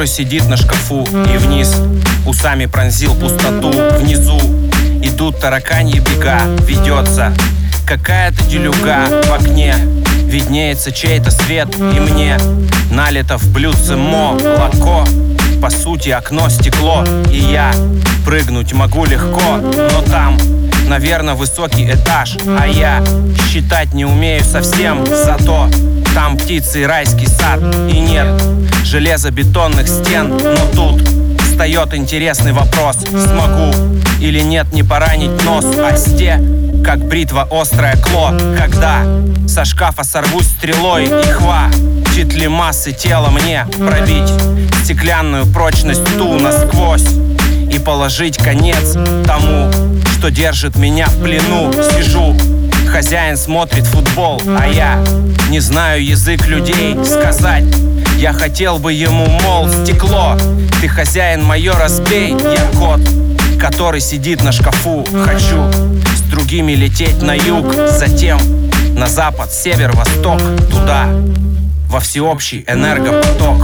сидит на шкафу, и вниз усами пронзил пустоту. Внизу идут тараканьи бега, ведется какая-то делюга. В окне виднеется чей-то свет, и мне налито в блюдце молоко. По сути, окно стекло, и я прыгнуть могу легко, но там, наверное, высокий этаж, а я считать не умею совсем. Зато там птицы и райский сад, и нет железобетонных стен. Но тут встает интересный вопрос: смогу или нет не поранить нос о сте, как бритва острое кло, когда со шкафа сорвусь стрелой, и хватит ли массы тела мне пробить стеклянную прочность ту насквозь и положить конец тому, что держит меня в плену. Сижу, хозяин смотрит футбол, а я не знаю язык людей. Сказать я хотел бы ему, мол, стекло, ты хозяин мое, разбей. Я кот, который сидит на шкафу. Хочу с другими лететь на юг, затем на запад, север, восток, туда, во всеобщий энергопоток.